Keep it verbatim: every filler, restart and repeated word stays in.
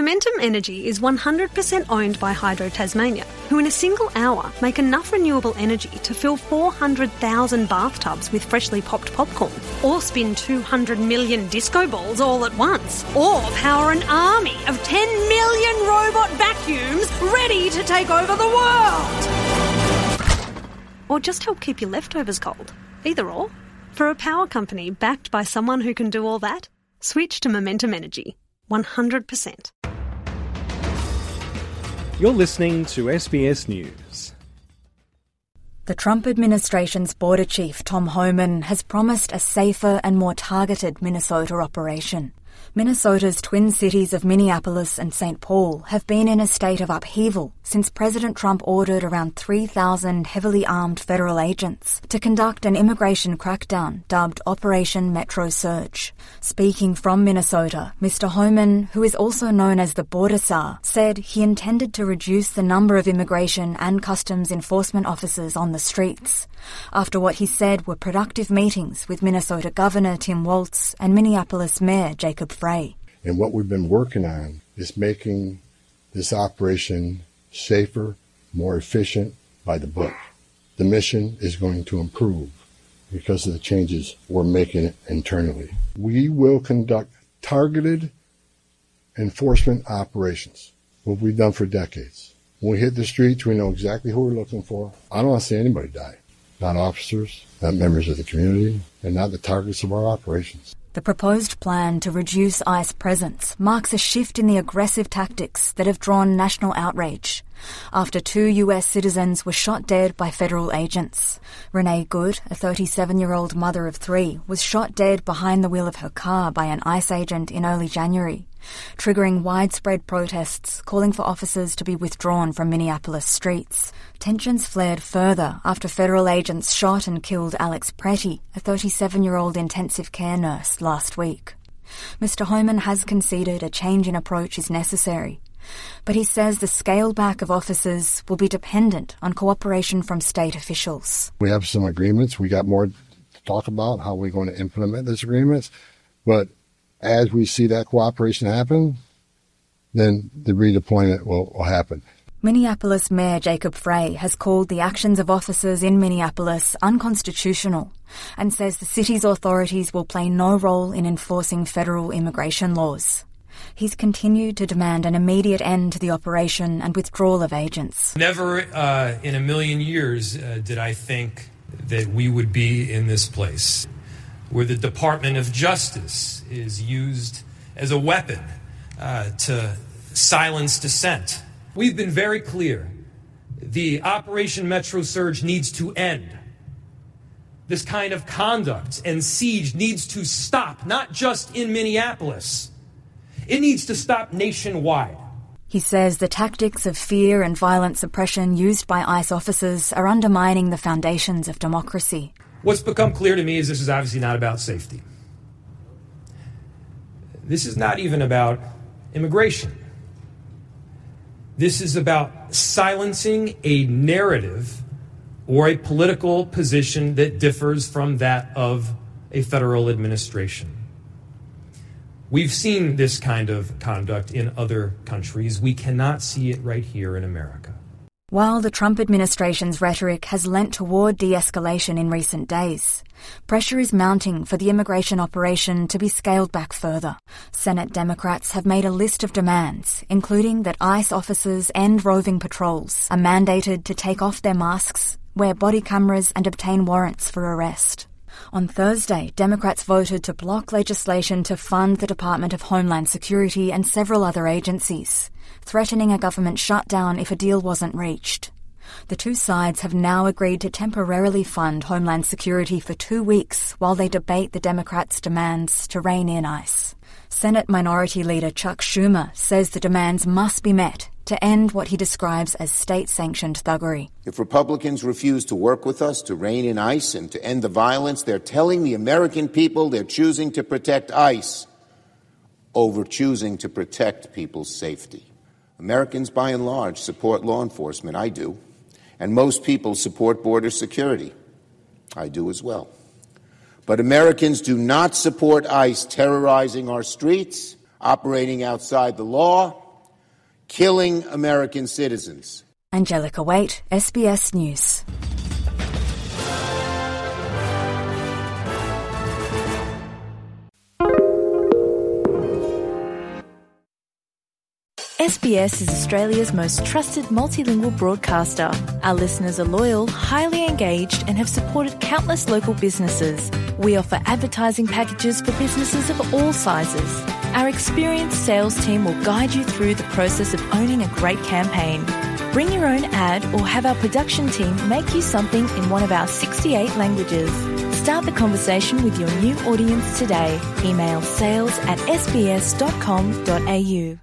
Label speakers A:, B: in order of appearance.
A: Momentum Energy is one hundred percent owned by Hydro Tasmania, who in a single hour make enough renewable energy to fill four hundred thousand bathtubs with freshly popped popcorn, or spin two hundred million disco balls all at once, or power an army of ten million robot vacuums ready to take over the world. Or just help keep your leftovers cold. Either or. For a power company backed by someone who can do all that, switch to Momentum Energy. one hundred percent.
B: You're listening to S B S News.
C: The Trump administration's border chief, Tom Homan, has promised a safer and more targeted Minnesota operation. Minnesota's twin cities of Minneapolis and Saint Paul have been in a state of upheaval since President Trump ordered around three thousand heavily armed federal agents to conduct an immigration crackdown dubbed Operation Metro Surge. Speaking from Minnesota, Mister Homan, who is also known as the Border Czar, said he intended to reduce the number of immigration and customs enforcement officers on the streets after what he said were productive meetings with Minnesota Governor Tim Walz and Minneapolis Mayor Jacob Frey.
D: And what we've been working on is making this operation safer, more efficient, by the book. The mission is going to improve because of the changes we're making internally. We will conduct targeted enforcement operations, what we've done for decades. When we hit the streets, we know exactly who we're looking for. I don't want to see anybody die. Not officers, not members of the community, and not the targets of our operations.
C: The proposed plan to reduce ICE presence marks a shift in the aggressive tactics that have drawn national outrage after two U S citizens were shot dead by federal agents. Renee Good, a thirty-seven-year-old mother of three, was shot dead behind the wheel of her car by an ICE agent in early January, triggering widespread protests calling for officers to be withdrawn from Minneapolis streets. Tensions flared further after federal agents shot and killed Alex Pretty, a thirty-seven-year-old intensive care nurse, last week. Mister Homan has conceded a change in approach is necessary, but he says the scale back of officers will be dependent on cooperation from state officials.
D: We have some agreements. We got more to talk about how we're going to implement those agreements, but as we see that cooperation happen, then the redeployment will, will happen.
C: Minneapolis Mayor Jacob Frey has called the actions of officers in Minneapolis unconstitutional and says the city's authorities will play no role in enforcing federal immigration laws. He's continued to demand an immediate end to the operation and withdrawal of agents.
E: Never uh, in a million years uh, did I think that we would be in this place, where the Department of Justice is used as a weapon uh, to silence dissent. We've been very clear. The Operation Metro Surge needs to end. This kind of conduct and siege needs to stop, not just in Minneapolis. It needs to stop nationwide.
C: He says the tactics of fear and violent suppression used by ICE officers are undermining the foundations of democracy.
E: What's become clear to me is this is obviously not about safety. This is not even about immigration. This is about silencing a narrative or a political position that differs from that of a federal administration. We've seen this kind of conduct in other countries. We cannot see it right here in America.
C: While the Trump administration's rhetoric has lent toward de-escalation in recent days, pressure is mounting for the immigration operation to be scaled back further. Senate Democrats have made a list of demands, including that ICE officers and roving patrols are mandated to take off their masks, wear body cameras, and obtain warrants for arrest. On Thursday, Democrats voted to block legislation to fund the Department of Homeland Security and several other agencies, threatening a government shutdown if a deal wasn't reached. The two sides have now agreed to temporarily fund Homeland Security for two weeks while they debate the Democrats' demands to rein in ICE. Senate Minority Leader Chuck Schumer says the demands must be met to end what he describes as state-sanctioned thuggery.
F: If Republicans refuse to work with us to rein in ICE and to end the violence, they're telling the American people they're choosing to protect ICE over choosing to protect people's safety. Americans, by and large, support law enforcement. I do. And most people support border security. I do as well. But Americans do not support ICE terrorizing our streets, operating outside the law, killing American citizens.
C: Angelica Waite, S B S News.
G: S B S is Australia's most trusted multilingual broadcaster. Our listeners are loyal, highly engaged, and have supported countless local businesses. We offer advertising packages for businesses of all sizes. Our experienced sales team will guide you through the process of owning a great campaign. Bring your own ad or have our production team make you something in one of our sixty-eight languages. Start the conversation with your new audience today. Email sales at s b s dot com dot a u.